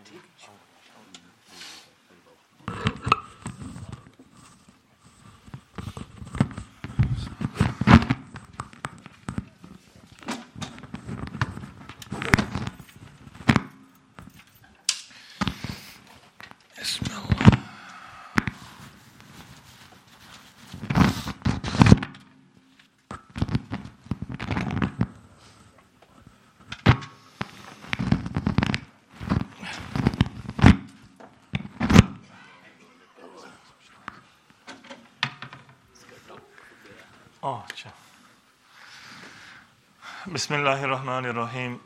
Bismillahirrahmanirrahim.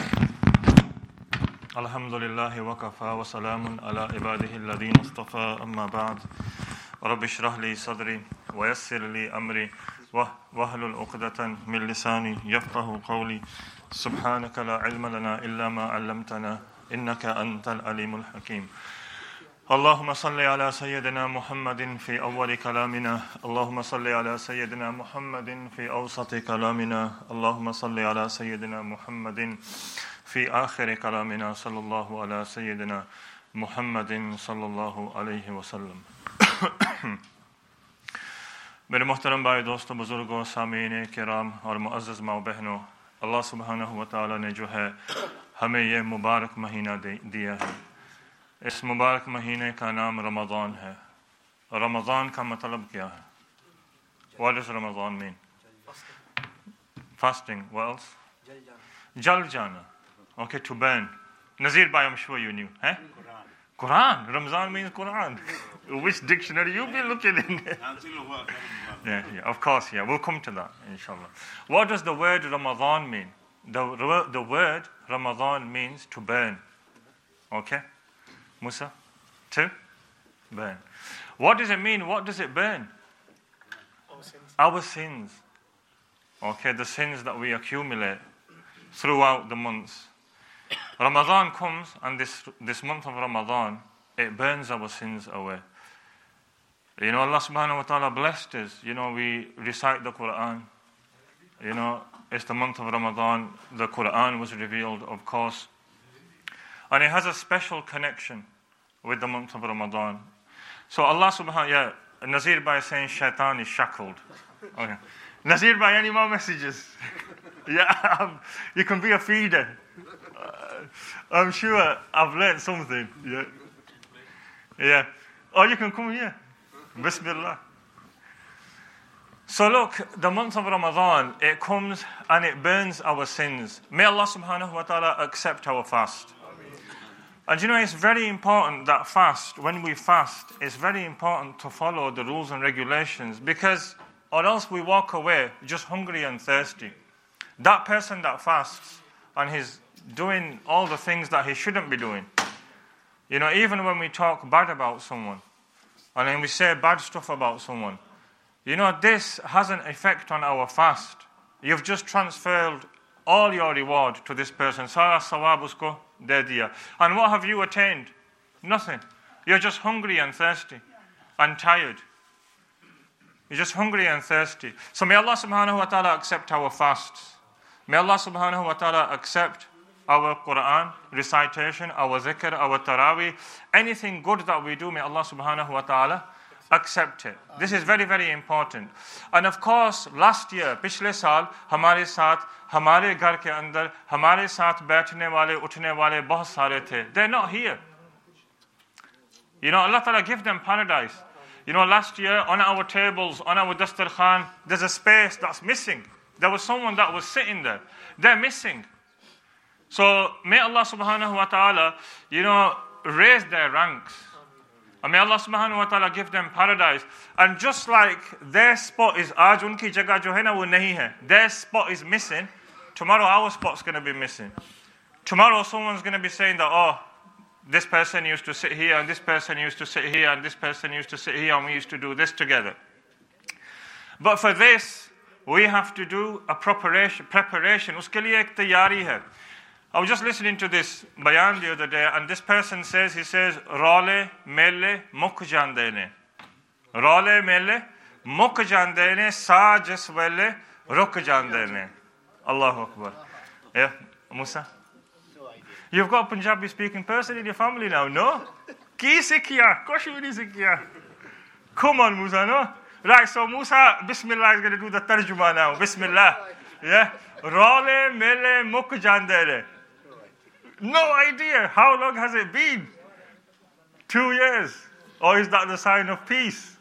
Alhamdulillahi wa kafa wa salamun ala ibadihi alladhina istafa amma ba'd. Rabbi shrah li sadri wa yassir li amri wahlul 'uqdatan min lisani yafqahu qawli. Subhanaka la ilma lana illa ma 'allamtana innaka antal alimul hakim. اللهم صل على سيدنا محمد في أول كلامنا اللهم صل على سيدنا محمد في أوسط كلامنا اللهم صل على سيدنا محمد في آخر كلامنا صلى الله على سيدنا محمد صلى الله عليه وسلم. मेरे मोहतरम भाई दोस्तों बुजुर्गों सामीन किराम और मुअज़्ज़ज़ माँ बहनों, अल्लाह सुब्हानहु व तआला ने जो है हमें ये मुबारक महीना दिया है. इस मुबारक महीने का नाम रमज़ान है. रमज़ान का मतलब क्या है? What does Ramadan mean? Fasting. What else? Jal jana. Okay, to burn. Nazir bhai, I'm sure you knew. Eh? Quran. Ramadan means Quran. Which dictionary you be looking in? Yeah, of course, yeah. We'll come to that, inshallah. What does the word Ramadan mean? The word Ramadan means to burn. Okay? Musa? To burn. What does it mean? What does it burn? Our sins. Okay, the sins that we accumulate throughout the months. Ramadan comes, and this month of Ramadan, it burns our sins away. You know, Allah subhanahu wa ta'ala blessed us. You know, we recite the Quran. You know, it's the month of Ramadan. The Quran was revealed, of course. And it has a special connection with the month of Ramadan. So Allah subhanahu, yeah, Nazir Bhai is saying shaitan is shackled. Okay. Nazir Bhai, any more messages? Yeah, you can be a feeder. I'm sure I've learned something. Yeah. Yeah. Or you can come here. Bismillah. So look, the month of Ramadan, it comes and it burns our sins. May Allah subhanahu wa ta'ala accept our fast. And you know, it's very important that when we fast, it's very important to follow the rules and regulations, because or else we walk away just hungry and thirsty. That person that fasts and he's doing all the things that he shouldn't be doing. You know, even when we talk bad about someone, and then we say bad stuff about someone, you know, this has an effect on our fast. You've just transferred all your reward to this person. Sara sawab usko de diya. And what have you attained? Nothing. You're just hungry and thirsty and tired. You're just hungry and thirsty. So may Allah subhanahu wa ta'ala accept our fasts. May Allah subhanahu wa ta'ala accept our Quran recitation, our zikr, our taraweeh. Anything good that we do, may Allah subhanahu wa ta'ala accept it. This is very, very important. And of course, last year, पिछले साल हमारे साथ, हमारे घर के अंदर, हमारे साथ बैठने वाले, उठने वाले बहुत सारे थे. They're not here. You know, Allah Ta'ala give them paradise. You know, last year on our tables, on our dastarkhan, there's a space that's missing. There was someone that was sitting there. They're missing. So may Allah subhanahu wa ta'ala, you know, raise their ranks. And may Allah subhanahu wa ta'ala give them paradise. And just like their spot is, aaj unki jagah jo hai na wo nahi hai. Their spot is missing. Tomorrow our spot's going to be missing. Tomorrow someone's going to be saying that, oh, this person used to sit here, and this person used to sit here, and this person used to sit here, and we used to do this together. But for this, we have to do a preparation. Uske liye ek tayari hai. I was just listening to this bayan the other day, and this person says, Rale mele muk jande ne. Rale mele muk jande ne, sa jas vele ruk jande ne. Allahu Akbar. Yeah, Musa? You've got a Punjabi speaking person in your family now, no? Ki sikhiya? Koshi nahi sikhiya. Come on, Musa, no? Right, so Musa, Bismillah is going to do the tarjuma now. Bismillah. Yeah? Rale mele muk jandere. No idea. How long has it been? 2 years. Or is that the sign of peace?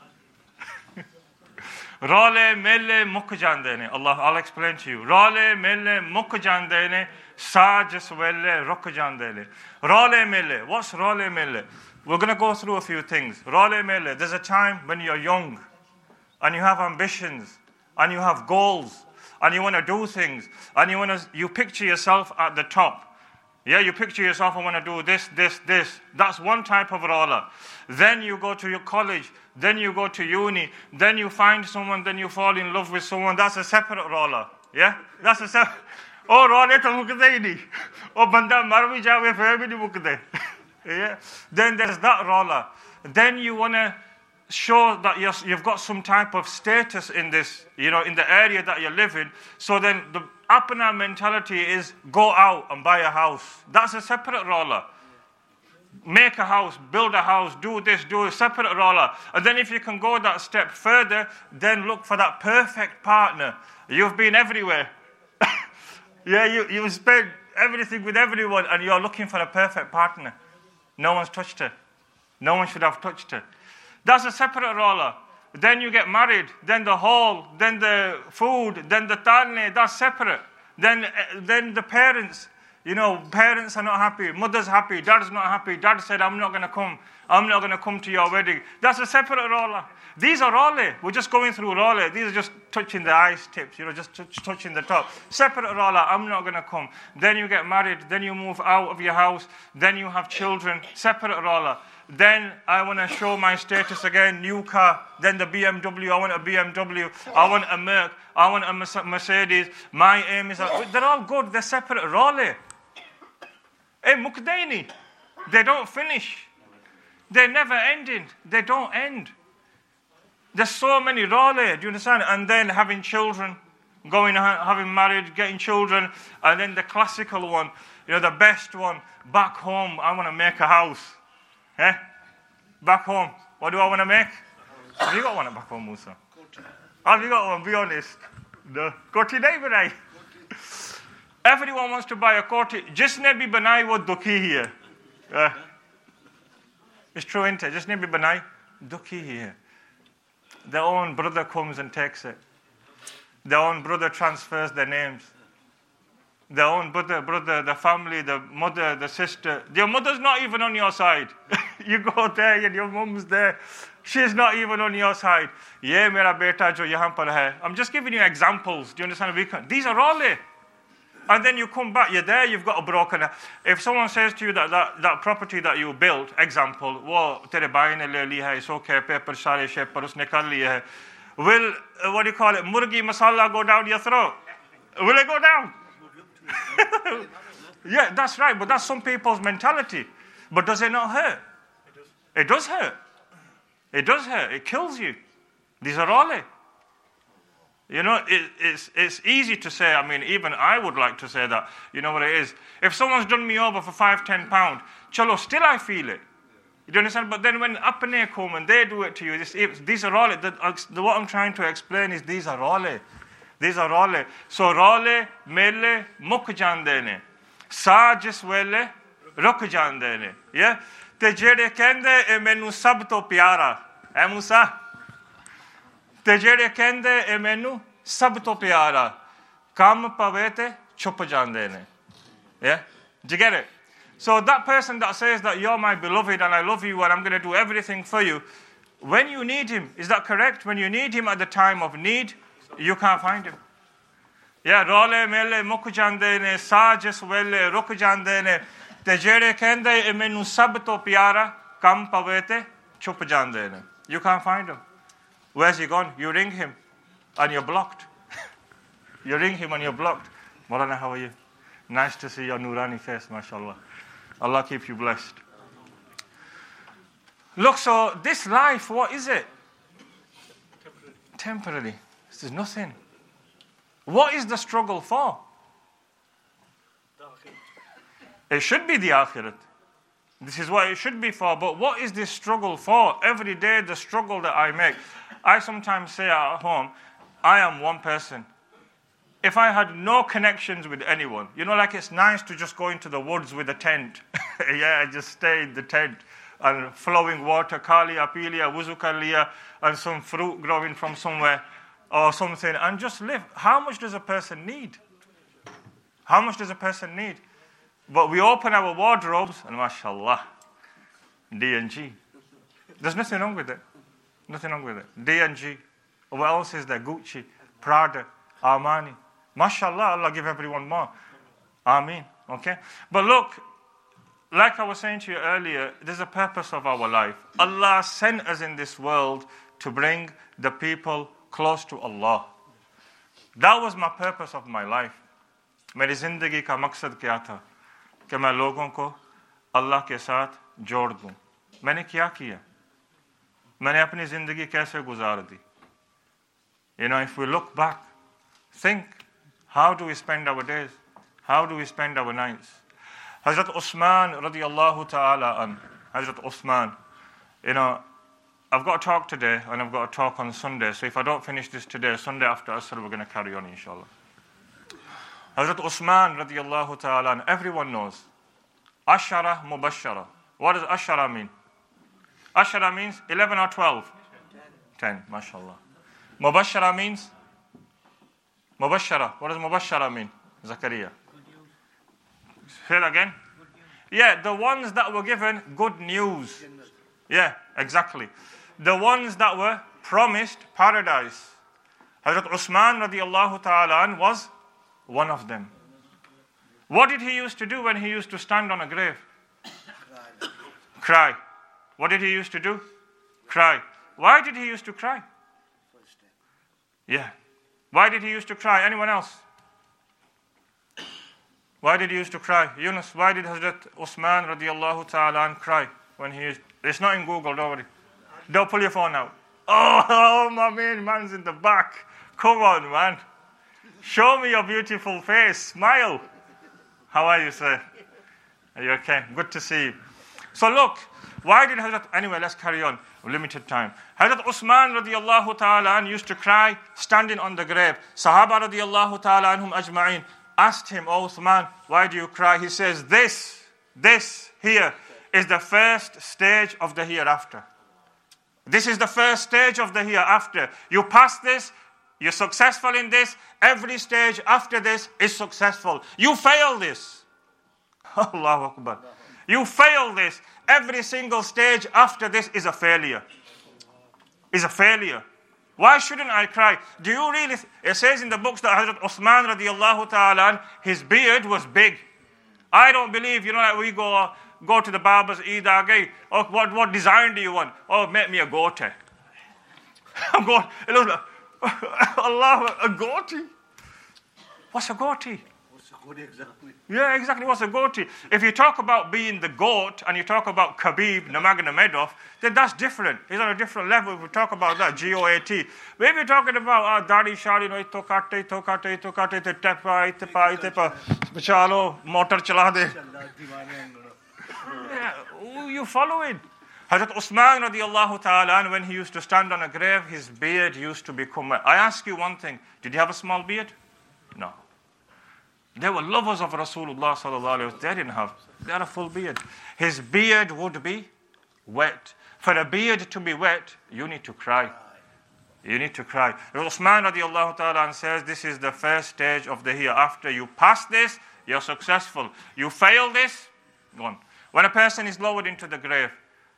Rale mele muk jandene. Allah, I'll explain to you. Rale mele muk jandene. Sajas welle rok jandene. Rale mele. What's rale mele? We're going to go through a few things. Rale mele. There's a time when you're young and you have ambitions and you have goals and you want to do things and you picture yourself at the top. Yeah, you picture yourself, I want to do this, this, this. That's one type of roller. Then you go to your college, then you go to uni, then you find someone, then you fall in love with someone. That's a separate roller. Yeah? That's a separate. Oh, roller to mukde hi nahi. Oh, banda mar bhi jaave phir bhi nahi mukde. Yeah? Then there's that roller. Then you want to show that you've got some type of status in this, in the area that you live in. So then the apana mentality is go out and buy a house. That's a separate roller. Make a house, build a house, do this, do a separate roller. And then if you can go that step further, then look for that perfect partner. You've been everywhere. Yeah, you've spent everything with everyone and you're looking for a perfect partner. No one's touched her. No one should have touched her. That's a separate roller. Then you get married, then the hall, then the food, then the tarne, that's separate. Then the parents, parents are not happy, mother's happy, dad's not happy, dad said, I'm not going to come to your wedding. That's a separate roller. These are roller. We're just going through roller. These are just touching the ice tips, just touching the top. Separate roller, I'm not going to come. Then you get married, then you move out of your house, then you have children, separate roller. Then I want to show my status again, new car. Then the BMW, I want a BMW. I want a Merc. I want a Mercedes. My aim is, they're all good. They're separate roller. Hey, mukdaini. They don't finish. They're never ending. They don't end. There's so many roller, do you understand? And then having children, having married, getting children. And then the classical one, the best one, back home, I want to make a house. Eh? Back home. What do I want to make? Have you got one at back home, Musa? Have you got one? Be honest. No. Koti nahi banai. Everyone wants to buy a koti. Jisne bhi banai wo dukhi hai. It's true, isn't it? Jisne bhi banai dukhi hai. Their own brother comes and takes it. Their own brother transfers their names. Their own brother, the family, the mother, the sister. Your mother's not even on your side. You go there and your mum's there. She's not even on your side. Ye mera beta jo yahan par hai. I'm just giving you examples. Do you understand? These are all it. And then you come back, you're there, you've got a broken. If someone says to you that property that you built, example, wo tere bhai ne le li hai, it's okay, paper sare shape par usne kar liya hai. Will, what do you call it, murgi masala go down your throat? Will it go down? Yeah, that's right, but that's some people's mentality. But does it not hurt? It does hurt. It does hurt. It kills you. These are all it. It's easy to say. I mean, even I would like to say that. You know what it is? If someone's done me over for £5-10, chalo, still I feel it. You understand? But then when apne come and they do it to you, these are all it. What I'm trying to explain is these are all it. These are role. So role, mele, muk jande ne. Sa jis wele, ruk jande ne. Yeah? Te jede kende e menu sab to pyara. Musa? Te jede kende e menu sab to pyara. Kam pavete, chup jande ne. Yeah? Do you get it? So that person that says that you're my beloved and I love you and I'm going to do everything for you, when you need him, is that correct? When you need him at the time of need, you can't find him. Yeah, role mele muk jande ne, sajas wele ruk jande ne, te jere kende e menu sab to pyara, kam pavete, chup jande ne. You can't find him. Where's he gone? You ring him and you're blocked. You ring him and you're blocked. Maulana, how are you? Nice to see your Nurani face, mashallah. Allah keep you blessed. Look, so this life, what is it? Temporary. This is nothing. What is the struggle for? It should be the akhirat. This is what it should be for. But what is this struggle for? Every day, the struggle that I make. I sometimes say at home, I am one person. If I had no connections with anyone, like it's nice to just go into the woods with a tent. Just stay in the tent. And flowing water, kalia, pilia, wuzukalia, and some fruit growing from somewhere or something, and just live. How much does a person need? How much does a person need? But we open our wardrobes, and mashallah, D&G. There's nothing wrong with it. Nothing wrong with it. D&G. What else is there? Gucci, Prada, Armani. Mashallah, Allah give everyone more. Ameen. Okay? But look, like I was saying to you earlier, there's a purpose of our life. Allah sent us in this world to bring the people close to Allah. That was my purpose of my life. मेरी जिंदगी का मकसद क्या था कि मैं लोगों को अल्लाह के साथ जोड़ दूं. मैंने क्या किया? मैंने अपनी जिंदगी कैसे गुजार दी? If we look back, think, how do we spend our days? How do we spend our nights? Hazrat Usman radiyallahu ta'ala an. Hazrat Usman. I've got a talk today and I've got a talk on Sunday. So if I don't finish this today, Sunday after Asr, we're going to carry on, inshallah. Hazrat Usman radiyallahu ta'ala an. Everyone knows. Ashara mubashara. What does ashara mean? Ashara means 11 or 12? 10, mashallah. Mubashara means? Mubashara. What does mubashara mean? Zakaria. Say it again. Yeah, the ones that were given good news. Yeah, exactly. The ones that were promised paradise. Hazrat Usman radiyallahu ta'ala an was one of them. What did he used to do when he used to stand on a grave? Cry. What did he used to do? Cry. Why did he used to cry? Yeah. Why did he used to cry? Anyone else? Why did he used to cry? Yunus, why did Hazrat Usman radiyallahu ta'ala an cry when he is... It's not in Google, don't worry. Don't pull your phone out. Oh, my main man's in the back. Come on, man. Show me your beautiful face. Smile. How are you, sir? Are you okay? Good to see you. So look, why did Hazrat... Anyway, let's carry on. Limited time. Hazrat Usman radiyallahu ta'ala an used to cry standing on the grave. Sahaba radiyallahu ta'ala anhum ajma'in asked him, "Oh Uthman, why do you cry?" He says, this here is the first stage of the hereafter. This is the first stage of the hereafter. You pass this, you're successful in this, every stage after this is successful. You fail this. Allahu Akbar. You fail this. Every single stage after this is a failure. Is a failure. Why shouldn't I cry? Do you really... It says in the books that Hazrat Uthman radiyallahu ta'ala, his beard was big. I don't believe, like we go to the barber's Eid Agay. Oh, what design do you want? Oh, make me a goatee. I'm going, it looks like, Allah, a goatee? What's a goatee? What's a goatee exactly? Yeah, exactly. What's a goatee? If you talk about being the goat and you talk about Khabib Nurmagomedov, then that's different. It's on a different level if we talk about that, G-O-A-T. But if you're talking about Dari Shari, ito kate, tepa, itepa, chalo, motor chala de. Yeah, you follow it. Hazrat Usman radiyallahu ta'ala, when he used to stand on a grave, his beard used to become... I ask you one thing. Did he have a small beard? No. They were lovers of Rasulullah sallallahu alayhi wa sallam. They didn't have. They had a full beard. His beard would be wet. For a beard to be wet, you need to cry. You need to cry. Usman radiallahu ta'ala says this is the first stage of the hereafter. You pass this, you're successful. You fail this, gone. When a person is lowered into the grave,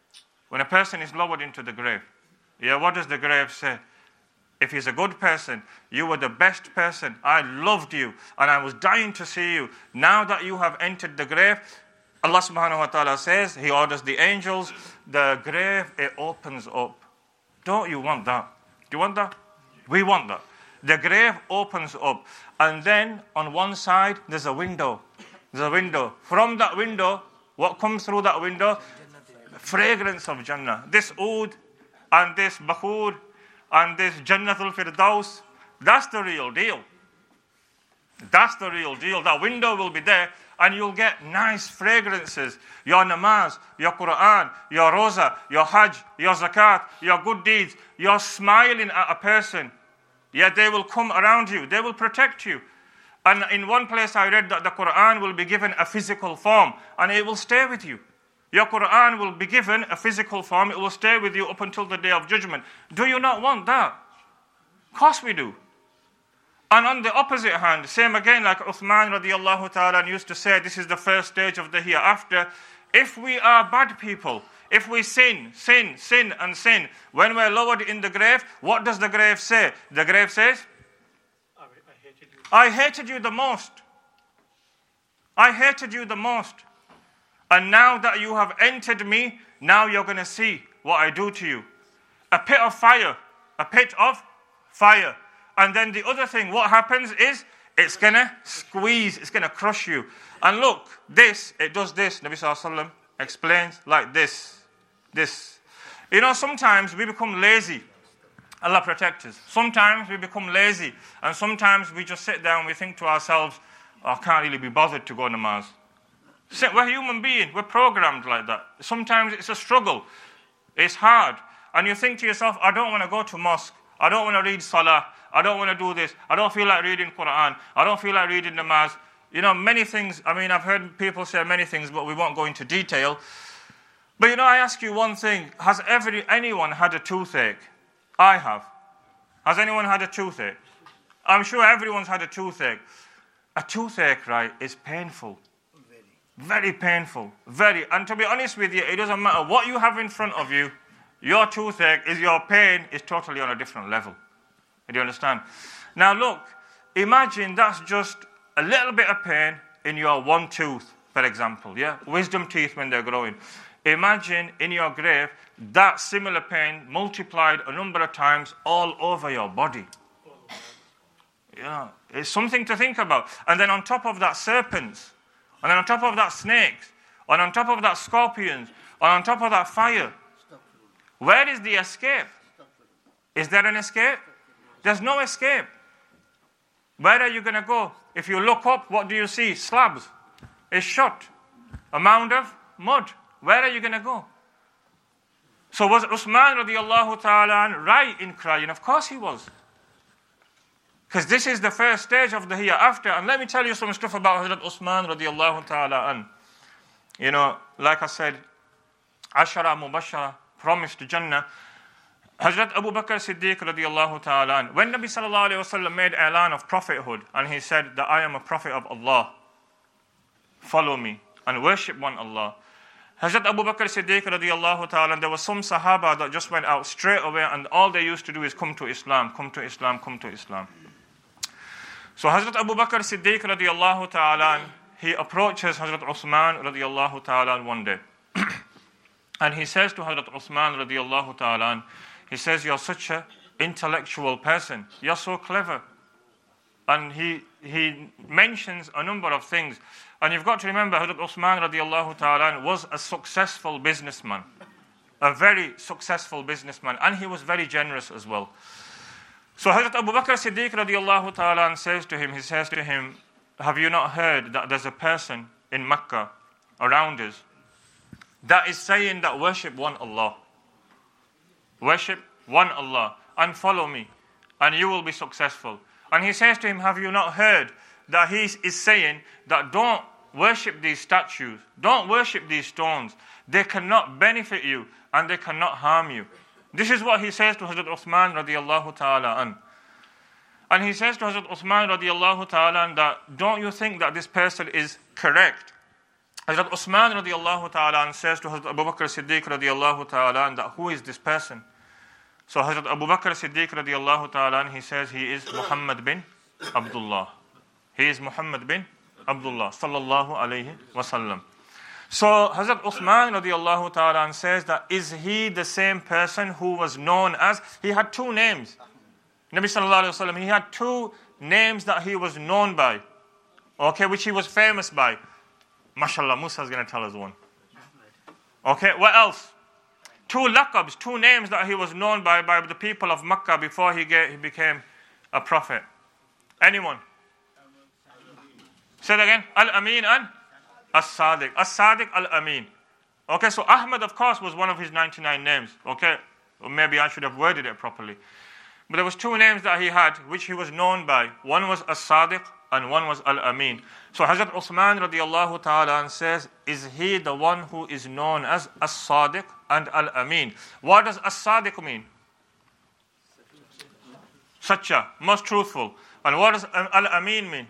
yeah, what does the grave say? If he's a good person, you were the best person. I loved you and I was dying to see you. Now that you have entered the grave, Allah subhanahu wa ta'ala says, He orders the angels, the grave, it opens up. Don't you want that? Do you want that? We want that. The grave opens up. And then on one side, there's a window. There's a window. From that window, what comes through that window? Fragrance of Jannah. This oud and this bakhur and this Jannatul Firdaus, that's the real deal. That's the real deal. That window will be there and you'll get nice fragrances. Your namaz, your Quran, your roza, your hajj, your zakat, your good deeds. You're smiling at a person. Yet they will come around you. They will protect you. And in one place I read that the Quran will be given a physical form and it will stay with you. Your Quran will be given a physical form. It will stay with you up until the day of judgment. Do you not want that? Of course we do. And on the opposite hand, same again like Uthman radiallahu ta'ala used to say, this is the first stage of the hereafter. If we are bad people, if we sin, and sin, when we're lowered in the grave, what does the grave say? The grave says, I hated you the most. I hated you the most. And now that you have entered me, now you're going to see what I do to you. A pit of fire. A pit of fire. And then the other thing, what happens is, it's going to squeeze, it's going to crush you. And look, it does this. Nabi Sallallahu Alaihi Wasallam explains like this. You know, sometimes we become lazy. Allah protect us. Sometimes we become lazy. And sometimes we just sit down and we think to ourselves, I can't really be bothered to go namaz. We're human beings. We're programmed like that. Sometimes it's a struggle. It's hard. And you think to yourself, I don't want to go to mosque. I don't want to read salah. I don't want to do this. I don't feel like reading Quran. I don't feel like reading namaz. You know, many things. I mean, I've heard people say many things, but we won't go into detail. But you know, I ask you one thing. Has anyone had a toothache? I have. Has anyone had a toothache? I'm sure everyone's had a toothache. A toothache, right, is painful. Very painful. Very. And to be honest with you, it doesn't matter what you have in front of you. Your toothache your pain is totally on a different level. Do you understand? Now look, imagine that's just a little bit of pain in your one tooth, for example, yeah? Wisdom teeth when they're growing. Imagine in your grave that similar pain multiplied a number of times all over your body. Yeah, it's something to think about. And then on top of that, serpents. And then on top of that, snakes. And on top of that, scorpions. And on top of that, fire. Where is the escape? Is there an escape? There's no escape. Where are you going to go? If you look up, what do you see? Slabs. It's shut. A mound of mud. Where are you going to go? So was Uthman radiallahu ta'ala right in crying? Of course he was. Because this is the first stage of the hereafter. And let me tell you some stuff about Hazrat Uthman radiallahu ta'ala an. You know, like I said, Ashara Mubashara, promised Jannah. Hazrat Abu Bakr Siddiq radiallahu ta'ala an. When Nabi sallallahu alayhi wa sallam made i'lan of prophethood, and he said that I am a prophet of Allah, follow me and worship one Allah. Hazrat Abu Bakr Siddiq radiallahu ta'ala, there was some Sahaba that just went out straight away and all they used to do is come to Islam, come to Islam, come to Islam. So Hazrat Abu Bakr Siddiq radiallahu ta'ala, he approaches Hazrat Uthman radiallahu ta'ala one day. And he says to Hazrat Uthman radiallahu ta'ala, he says, you're such an intellectual person. You're so clever. And he mentions a number of things. And you've got to remember, Hazrat Uthman radiallahu ta'ala was a successful businessman. A very successful businessman. And he was very generous as well. So Hazrat Abu Bakr Siddiq radiallahu ta'ala says to him, have you not heard that there's a person in Mecca around us that is saying that worship one Allah? Worship one Allah and follow me and you will be successful. And he says to him, have you not heard that he is saying that don't worship these statues, don't worship these stones. They cannot benefit you and they cannot harm you. This is what he says to Hazrat Uthman radiallahu ta'ala an. And he says to Hazrat Uthman radiallahu ta'ala an that don't you think that this person is correct? Hazrat Uthman radiallahu ta'ala an says to Hazrat Abu Bakr Siddiq radiallahu ta'ala an that who is this person? So Hazrat Abu Bakr Siddiq radiallahu ta'ala an, he says he is Muhammad bin Abdullah. He is Muhammad bin Abdullah sallallahu alayhi wasallam. So Hazrat Uthman radiallahu ta'ala says that is he the same person who was known as, he had two names. Nabi sallallahu alayhi wasallam, he had two names that he was known by. Okay, which he was famous by. MashaAllah, Musa is going to tell us one. Okay, what else? Two laqabs, two names that he was known by the people of Makkah before he became a prophet. Anyone? Say it again. Al-Amin and As-Sadiq. As-Sadiq Al-Amin. Okay, so Ahmad, of course, was one of his 99 names. Okay, or maybe I should have worded it properly. But there was two names that he had, which he was known by. One was As-Sadiq and one was Al-Amin. So Hazrat Uthman radiallahu ta'ala says, is he the one who is known as As-Sadiq and Al-Amin? What does As-Sadiq mean? Sacha, most truthful. And what does Al-Amin mean?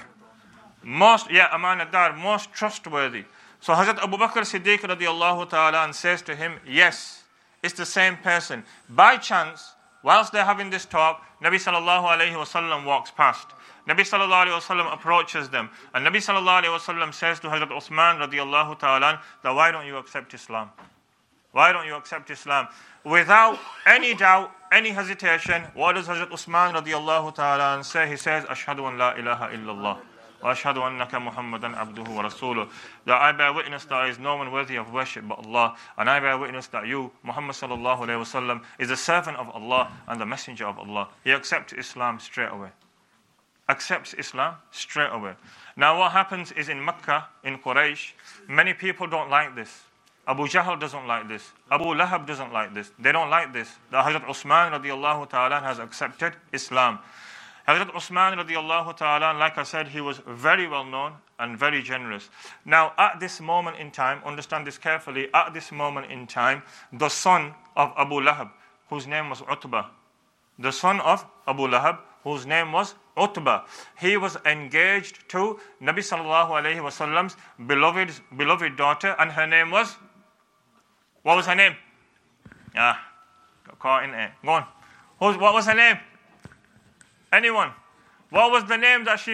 Amanadar, most trustworthy. So Hazrat Abu Bakr Siddiq radiallahu ta'ala says to him, yes, it's the same person. By chance, whilst they're having this talk, Nabi sallallahu alayhi wasallam walks past. Nabi sallallahu alayhi wasallam approaches them. And Nabi sallallahu alayhi wasallam says to Hazrat Uthman radiallahu ta'ala, that why don't you accept Islam? Why don't you accept Islam? Without any doubt, any hesitation, what does Hazrat Uthman radiallahu ta'ala say? He says, Ashhadu an la ilaha illallah. وَأَشْهَدُ أَنَّكَ مُحَمَّدًا عَبْدُهُ وَرَسُولُهُ. That I bear witness that there is no one worthy of worship but Allah. And I bear witness that you, Muhammad sallallahu alayhi wa sallam, is the servant of Allah and the messenger of Allah. He accepts Islam straight away. Accepts Islam straight away. Now what happens is in Mecca, in Quraysh, many people don't like this. Abu Jahl doesn't like this. Abu Lahab doesn't like this. They don't like this. That Hazrat Uthman radiallahu ta'ala has accepted Islam. Hazrat Uthman radiallahu ta'ala, like I said, he was very well known and very generous. Now, at this moment in time, understand this carefully, at this moment in time, the son of Abu Lahab, whose name was Utbah, the son of Abu Lahab, whose name was Utbah, he was engaged to Nabi sallallahu alayhi wa sallam's beloved daughter, and her name was, what was her name? Got caught in it. Go on. What was her name? Anyone? What was the name what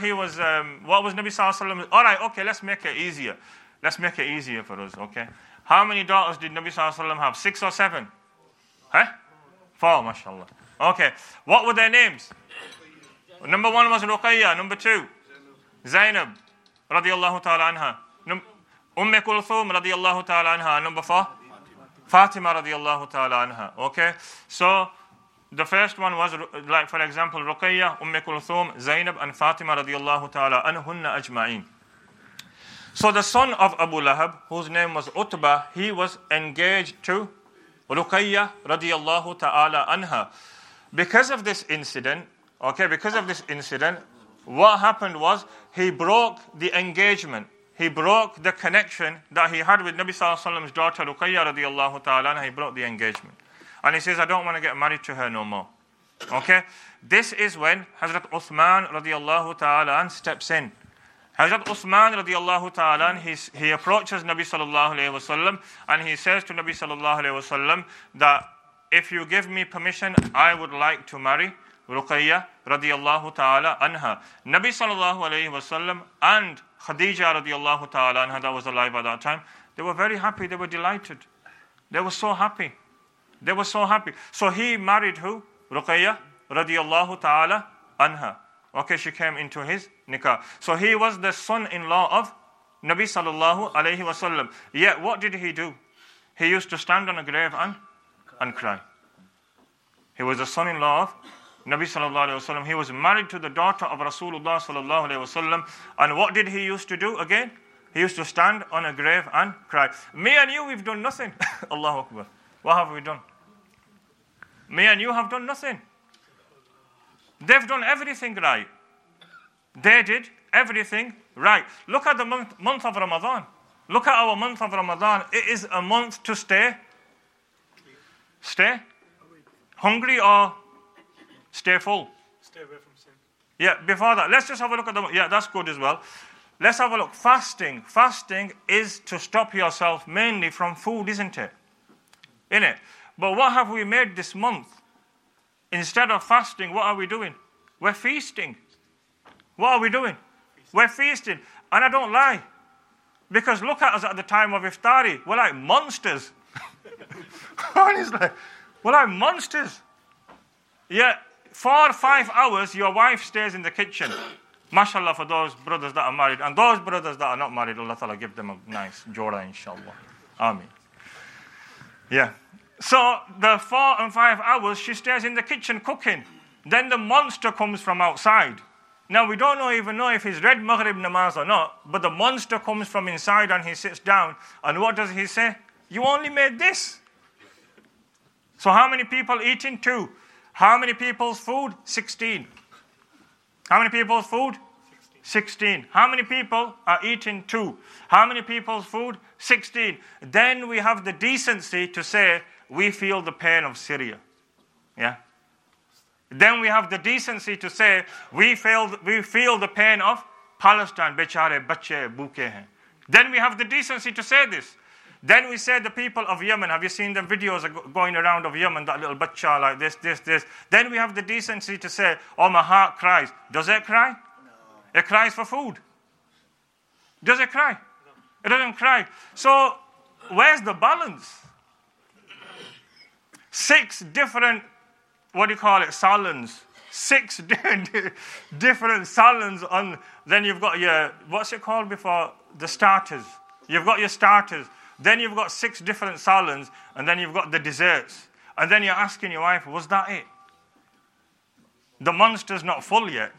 was Nabi sallallahu alayhi wa sallam? All right, okay, let's make it easier. Let's make it easier for us, okay? How many daughters did Nabi sallallahu alayhi wa sallam have? 6 or 7? Huh? 4, mashallah. Okay, what were their names? Number 1 was Ruqayya. Number 2, Zainab, radiyallahu ta'ala anha. Kulthum, radiyallahu ta'ala anha. Number 4, Fatima, radiyallahu ta'ala anha. Okay, so the first one was, like for example, Ruqayya, Kulthum, Zainab, and Fatima, radiyallahu ta'ala anhunna ajma'in. So the son of Abu Lahab, whose name was Utbah, he was engaged to Ruqayya, radiyallahu ta'ala anha. Because of this incident, what happened was he broke the engagement. He broke the connection that he had with Nabi sallallahu alaihi wasallam's daughter Ruqayya radiyallahu ta'ala anha. He broke the engagement. And he says, I don't want to get married to her no more. Okay? This is when Hazrat Uthman radiyallahu ta'ala steps in. Hazrat Uthman radiyallahu ta'ala, he approaches Nabi sallallahu alayhi wasallam and he says to Nabi sallallahu alayhi wasallam that if you give me permission, I would like to marry Ruqayya radiyallahu ta'ala anha. Nabi sallallahu alayhi wasallam and Khadija radiyallahu ta'ala anha, that was alive at that time, they were very happy, they were delighted. They were so happy. They were so happy. So he married who? Ruqayya radiyallahu ta'ala anha. Okay, she came into his nikah. So he was the son-in-law of Nabi sallallahu alayhi wasallam. Yet what did he do? He used to stand on a grave and cry. He was the son-in-law of Nabi sallallahu alayhi wasallam. He was married to the daughter of Rasulullah sallallahu alayhi wasallam. And what did he used to do again? He used to stand on a grave and cry. Me and you, we've done nothing. Allahu Akbar. What have we done? Me and you have done nothing. They've done everything right. They did everything right. Look at the month of Ramadan. Look at our month of Ramadan. It is a month to stay hungry or stay full. Stay away from sin. Yeah, before that, let's just have a look at that's good as well. Let's have a look. Fasting. Fasting is to stop yourself mainly from food, isn't it? Innit? But what have we made this month? Instead of fasting, what are we doing? We're feasting. What are we doing? We're feasting. And I don't lie. Because look at us at the time of Iftari. We're like monsters. Honestly. We're like monsters. Yeah, 4 or 5 hours, your wife stays in the kitchen. MashaAllah for those brothers that are married. And those brothers that are not married, Allah Ta'ala give them a nice jora, inshallah. Ameen. Yeah. So the 4 and 5 hours, she stays in the kitchen cooking. Then the monster comes from outside. Now, we don't even know if he's read Maghrib namaz or not, but the monster comes from inside and he sits down, and what does he say? You only made this. So how many people eating? 2. How many people's food? 16. How many people's food? 16. How many people are eating 2? How many people's food? 16. Then we have the decency to say, we feel the pain of Syria. Yeah? Then we have the decency to say, we feel the pain of Palestine. Bechare bachche bhuke hain. Then we have the decency to say this. Then we say the people of Yemen. Have you seen the videos going around of Yemen, that little bacha like this? Then we have the decency to say, oh, my heart cries. Does it cry? No. It cries for food. Does it cry? No. It doesn't cry. So where's the balance? 6 different, salons. 6 different salons on. Then you've got your, what's it called before? The starters. You've got your starters. Then you've got 6 different salons, and then you've got the desserts. And then you're asking your wife, was that it? The monster's not full yet.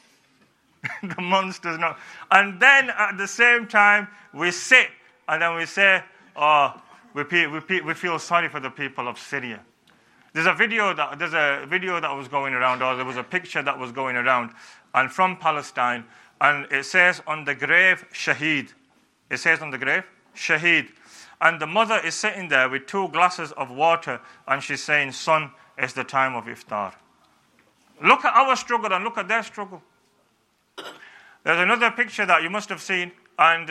The monster's not. And then at the same time, we sit, and then we say, oh, we feel sorry for the people of Syria. There's a video that was going around, or there was a picture that was going around, and from Palestine, and it says on the grave, Shaheed. It says on the grave, Shaheed. And the mother is sitting there with 2 glasses of water, and she's saying, son, it's the time of iftar. Look at our struggle and look at their struggle. There's another picture that you must have seen, and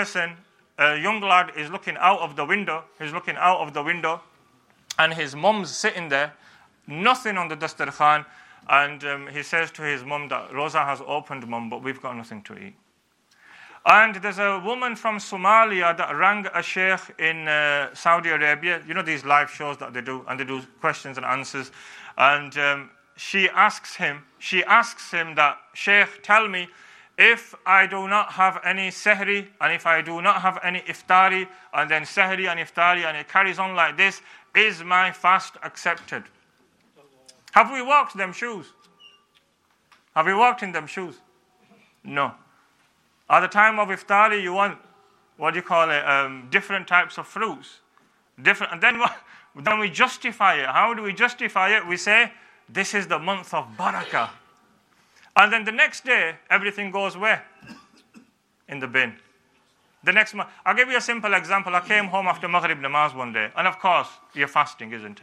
a young lad is looking out of the window. He's looking out of the window, and his mum's sitting there, nothing on the dastarkhan, and he says to his mum that Rosa has opened, mum, but we've got nothing to eat. And there's a woman from Somalia that rang a sheikh in Saudi Arabia. You know these live shows that they do, and they do questions and answers. And she asks him that, Sheikh, tell me, if I do not have any sehri, and if I do not have any iftari, and then sehri and iftari, and it carries on like this, is my fast accepted? Have we walked them shoes? Have we walked in them shoes? No. At the time of iftari, you want, different types of fruits. And then we justify it. How do we justify it? We say, this is the month of barakah. And then the next day, everything goes where? In the bin. The next month. I'll give you a simple example. I came home after Maghrib namaz one day. And of course, you're fasting, isn't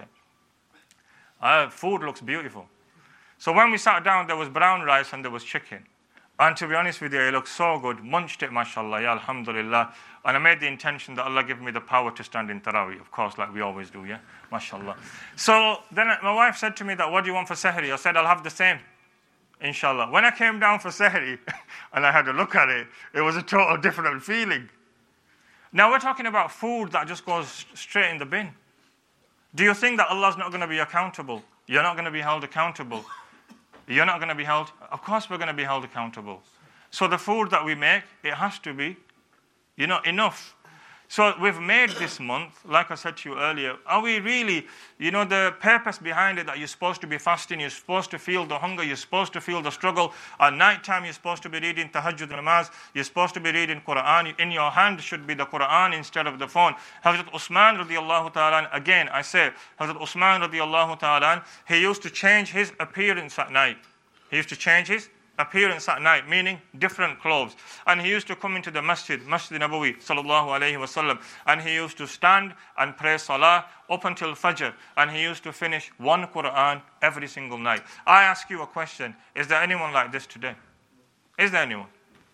it? Food looks beautiful. So when we sat down, there was brown rice and there was chicken. And to be honest with you, it looked so good. Munched it, mashallah, ya alhamdulillah. And I made the intention that Allah give me the power to stand in Taraweeh, of course, like we always do, yeah? Mashallah. So then my wife said to me that, what do you want for Sahri? I said, I'll have the same, inshallah. When I came down for Sahri, and I had a look at it, it was a total different feeling. Now we're talking about food that just goes straight in the bin. Do you think that Allah's not going to be accountable? You're not going to be held accountable. You're not going to be held. Of course we're going to be held accountable. So the food that we make, it has to be, enough. So we've made this month, like I said to you earlier, are we really, the purpose behind it, that you're supposed to be fasting, you're supposed to feel the hunger, you're supposed to feel the struggle. At night time, you're supposed to be reading tahajjud namaz, you're supposed to be reading Quran. In your hand should be the Quran instead of the phone. Hazrat Usman radiallahu ta'ala, again I say, Hazrat Usman radiallahu ta'ala, he used to change his appearance at night. He used to change his appearance at night, meaning different clothes. And he used to come into the Masjid Nabawi, sallallahu alayhi wasallam, and he used to stand and pray salah up until Fajr, and he used to finish 1 Quran every single night. I ask you a question, is there anyone like this today? Is there anyone?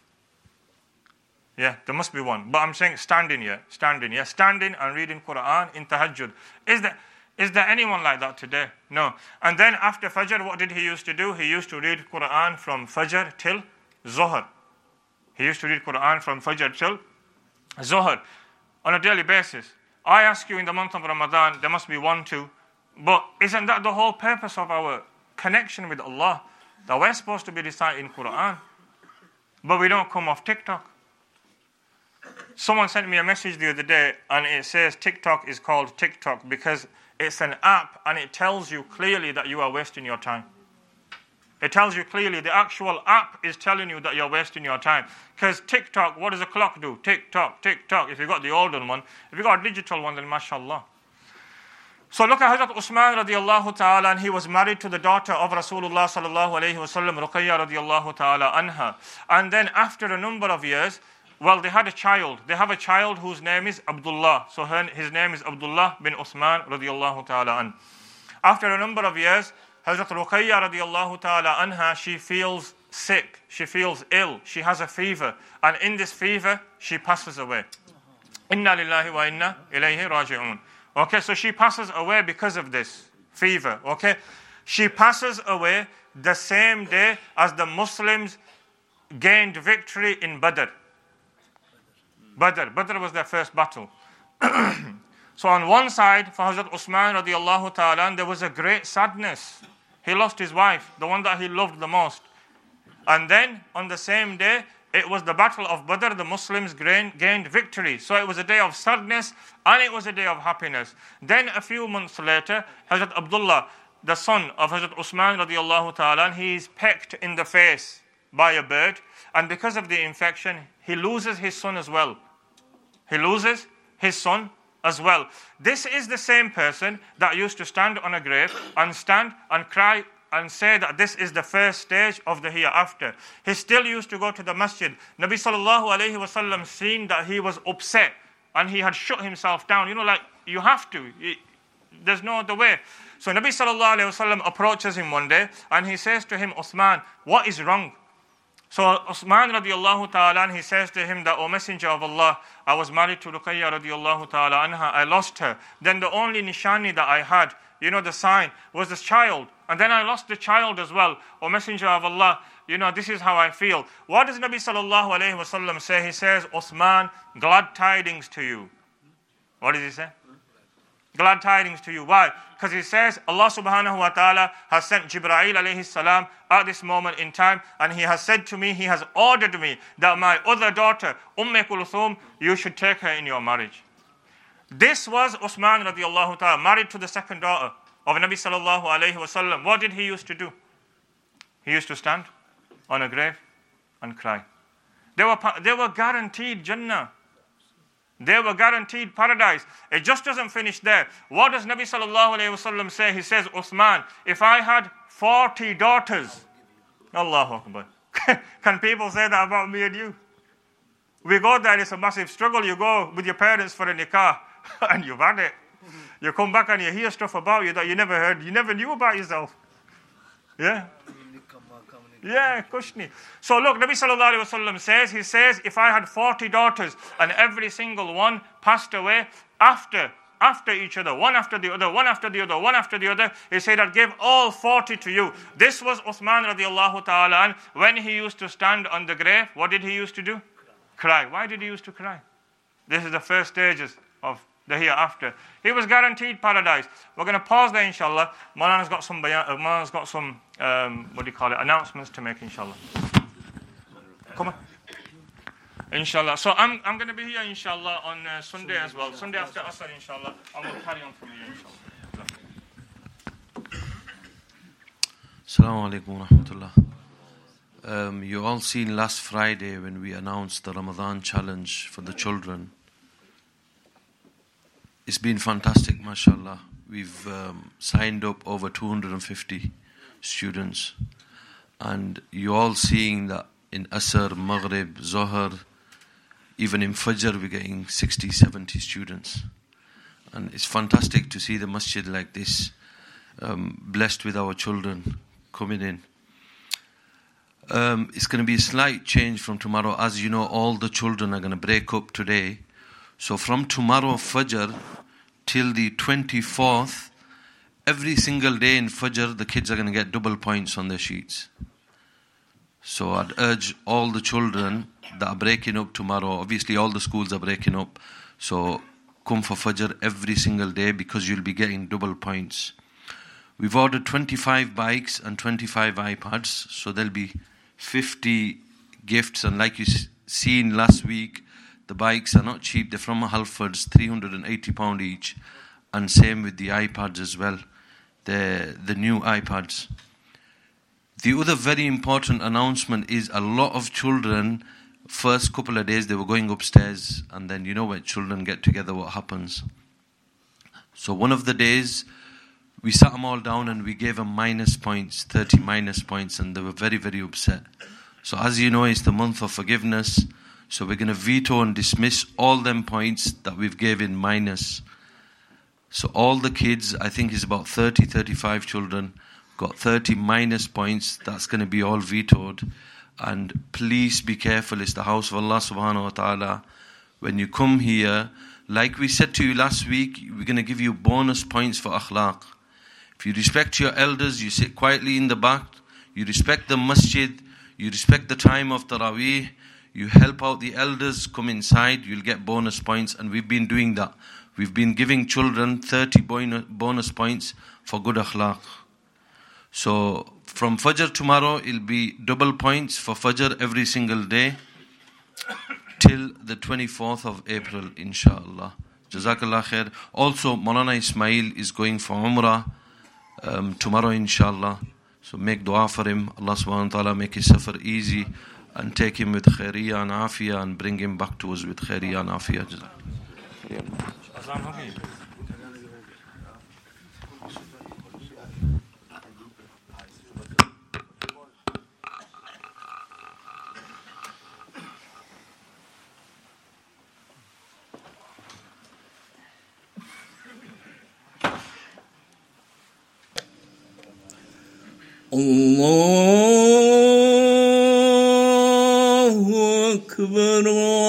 Yeah, there must be one. But I'm saying standing and reading Quran in tahajjud. Is there anyone like that today? No. And then after Fajr, what did he used to do? He used to read Quran from Fajr till Zuhr. He used to read Quran from Fajr till Zuhr on a daily basis. I ask you, in the month of Ramadan, there must be 1, 2. But isn't that the whole purpose of our connection with Allah? That we're supposed to be reciting Quran. But we don't come off TikTok. Someone sent me a message the other day, and it says TikTok is called TikTok because it's an app, and it tells you clearly that you are wasting your time. It tells you clearly. The actual app is telling you that you're wasting your time. Because TikTok, what does a clock do? Tick-tock, tick-tock. If you've got the older one. If you've got a digital one, then mashallah. So look at Hazrat Usman radiallahu ta'ala, and he was married to the daughter of Rasulullah sallallahu alayhi wa sallam, Ruqayya radiallahu ta'ala anha. And then after a number of years, well, they had a child. They have a child whose name is Abdullah. So his name is Abdullah bin Usman radiallahu ta'ala an. After a number of years, Hazrat Ruqayya radiallahu ta'ala anha, she feels sick, she feels ill, she has a fever, and in this fever, she passes away. Inna lillahi wa inna ilayhi raji'un. Okay, so she passes away because of this fever, okay? She passes away the same day as the Muslims gained victory in Badr. Badr was their first battle. So on one side, for Hazrat Usman radiallahu ta'ala, there was a great sadness. He lost his wife, the one that he loved the most. And then, on the same day, it was the battle of Badr, the Muslims gained victory. So it was a day of sadness, and it was a day of happiness. Then a few months later, Hazrat Abdullah, the son of Hazrat Usman radiallahu ta'ala, he is pecked in the face by a bird. And because of the infection, he loses his son as well. He loses his son as well. This is the same person that used to stand on a grave and stand and cry and say that this is the first stage of the hereafter. He still used to go to the masjid. Nabi sallallahu alayhi wa sallam seen that he was upset and he had shut himself down. You know, like, you have to. There's no other way. So Nabi sallallahu alayhi wa sallam approaches him one day and he says to him, Uthman, what is wrong? So Uthman radiallahu ta'ala, he says to him that, O Messenger of Allah, I was married to Ruqayya radiallahu ta'ala anha, I lost her. Then the only nishani that I had, you know, the sign, was this child. And then I lost the child as well. O Messenger of Allah, you know, this is how I feel. What does Nabi sallallahu alayhi wa sallam say? He says, Uthman, glad tidings to you. What does he say? Glad tidings to you. Why? Because he says Allah subhanahu wa ta'ala has sent Jibreel alayhi salam at this moment in time, and he has said to me, he has ordered me that my other daughter, Kulthum, you should take her in your marriage. This was Uthman radiallahu ta'ala, married to the second daughter of Nabi sallallahu alayhi wa sallam. What did he used to do? He used to stand on a grave and cry. They were guaranteed Jannah. They were guaranteed paradise. It just doesn't finish there. What does Nabi sallallahu alayhi wa sallam say? He says, Uthman, if I had 40 daughters, Allahu Akbar. Can people say that about me and you? We go there, it's a massive struggle. You go with your parents for a nikah, and you've had it. You come back and you hear stuff about you that you never heard, you never knew about yourself. Yeah? Yeah, Kushni. So look, Nabi sallallahu alayhi wa sallam says, he says, if I had 40 daughters and every single one passed away after each other, one after the other, one after the other, one after the other, he said, I'd give all 40 to you. This was Uthman radiallahu ta'ala an. When he used to stand on the grave, what did he used to do? Cry. Why did he used to cry? This is the first stages of the hereafter. He was guaranteed paradise. We're going to pause there, inshallah. Maulana's got some announcements to make, inshallah. Come on. Inshallah. So I'm going to be here, inshallah, on Sunday as well. Sunday after Asr, inshallah. And we'll carry on from here, inshallah. Assalamu alaikum wa rahmatullah. You all seen last Friday when we announced the Ramadan challenge for the children. It's been fantastic, mashallah. We've signed up over 250 students. And you all seeing that in Asr, Maghrib, Zohar, even in Fajr, we're getting 60, 70 students. And it's fantastic to see the masjid like this, blessed with our children coming in. It's going to be a slight change from tomorrow. As you know, all the children are going to break up today. So from tomorrow Fajr till the 24th, every single day in Fajr, the kids are going to get double points on their sheets. So I'd urge all the children that are breaking up tomorrow, obviously all the schools are breaking up, so come for Fajr every single day because you'll be getting double points. We've ordered 25 bikes and 25 iPads, so there'll be 50 gifts, and like you seen last week, the bikes are not cheap. They're from Halfords, £380 each, and same with the iPads as well, the new iPads. The other very important announcement is a lot of children, first couple of days they were going upstairs, and then you know when children get together what happens. So one of the days we sat them all down and we gave them minus points, 30 minus points, and they were very, very upset. So as you know, it's the month of forgiveness, so we're going to veto and dismiss all them points that we've given minus. So all the kids, I think it's about 30, 35 children, got 30 minus points. That's going to be all vetoed. And please be careful, it's the house of Allah subhanahu wa ta'ala. When you come here, like we said to you last week, we're going to give you bonus points for akhlaq. If you respect your elders, you sit quietly in the back, you respect the masjid, you respect the time of Taraweeh, you help out the elders, come inside, you'll get bonus points. And we've been doing that. We've been giving children 30 bonus points for good akhlaq. So from Fajr tomorrow, it'll be double points for Fajr every single day till the 24th of April, inshallah. Jazakallah khair. Also, Maulana Ismail is going for Umrah tomorrow, inshallah. So make dua for him. Allah subhanahu wa ta'ala make his safar easy and take him with khairiyah and afiyah and bring him back to us with khairiyah and afiyah. Allahu Akbar,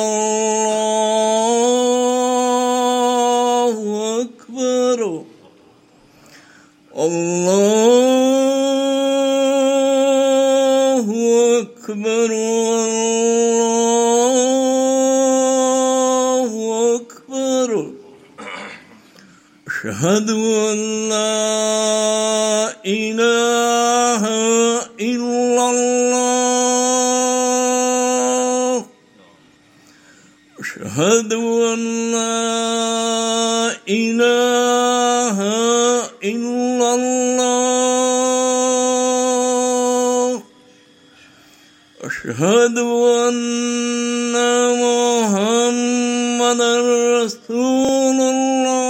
Allahu Akbar, Allahu Akbar, Allahu Akbar. Ashhadu an la ilaha illallah. Ashhadu an la ilaha illallah. Ashhadu anna Muhammadan Rasulullah.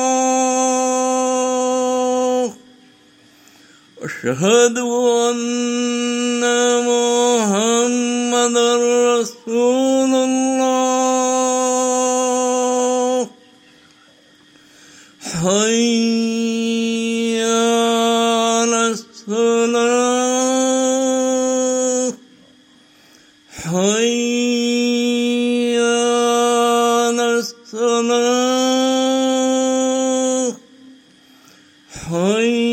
Ashhadu anna Muhammadan Rasulullah. Hayya ala salah. Hayya ala salah. Hayya